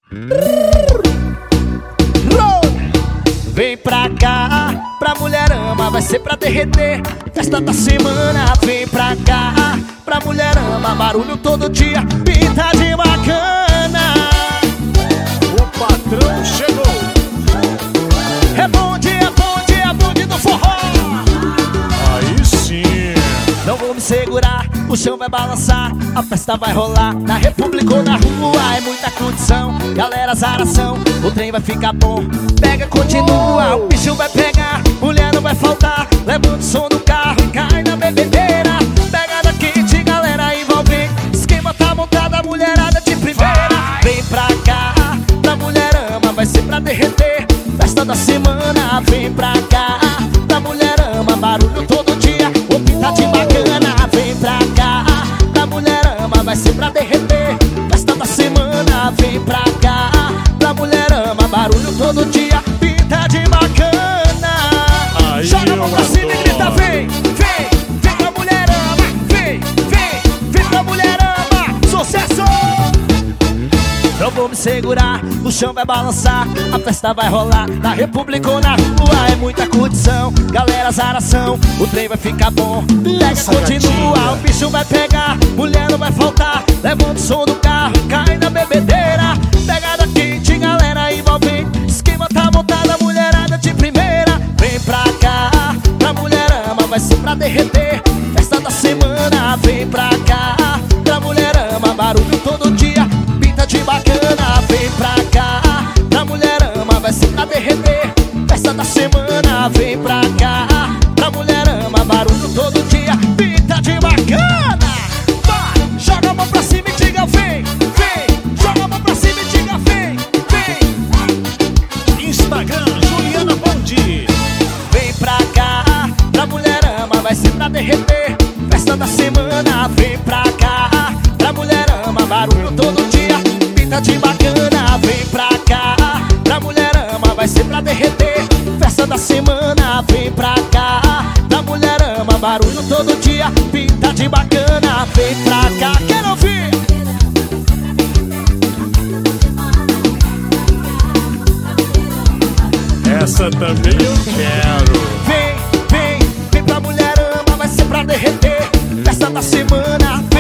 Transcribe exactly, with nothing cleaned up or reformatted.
Vem pra cá, pra mulherama, vai ser pra derreter. Festa da semana, vem pra cá, pra mulherama, barulho todo dia, pinta de bacana. O patrão chegou. É bonde, é bonde, é bonde do forró. Aí sim. Não vou me segurar, o chão vai balançar, a festa vai rolar, na República ou na rua, é muita condição, galera zaração, o trem vai ficar bom, pega, continua, o bicho vai pegar, mulher não vai faltar, levanta o som do carro e cai na bebedeira, pegada quente, galera envolvente, esquema tá montado, a mulherada de primeira, vem pra cá, pra mulherama, vai ser pra derreter, festa da semana, vem pra cá, pra mulherama, barulho todo dia, o pinta de bacana, vem pra cá, pra mulherama, vai ser pra derreter, festa da semana, vem pra cá, pra mulherama, barulho todo dia, pinta de bacana. Aí joga a mão pra cima e grita, vem, vem, vem pra mulherama, vem, vem, vem pra mulherama, sucesso! Não vou me segurar, o chão vai balançar, a festa vai rolar, na República ou na rua, é muita curtição, galera zaração, o trem vai ficar bom, pega, continua, o bicho vai pegar, mulher não vai faltar, levanta o som do carro, cai na bebedeira, pegada quente, galera envolvente, esquema tá montado, a mulherada de primeira, vem pra cá, pra mulherama, vai ser pra derreter, festa da semana, vem pra cá, pra mulherama, barulho todo dia, de bacana, vem pra cá, pra mulherama, vai ser pra derreter, festa da semana, vem pra cá, pra mulherama, barulho todo dia, pinta de bacana. Vai, joga a mão pra cima e diga vem, vem, joga a mão pra cima e diga vem, vem. Instagram, Juliana Bonde. Vem pra cá, pra mulherama, vai ser pra derreter, festa da semana, vem pra cá, pra mulherama, barulho todo dia, de bacana, vem pra cá, pra mulherama, vai ser pra derreter, festa da semana, vem pra cá, pra mulherama, barulho todo dia, pinta de bacana, vem pra cá, quero ouvir! Essa também eu quero. Vem, vem, vem pra mulherama, vai ser pra derreter, festa da semana, vem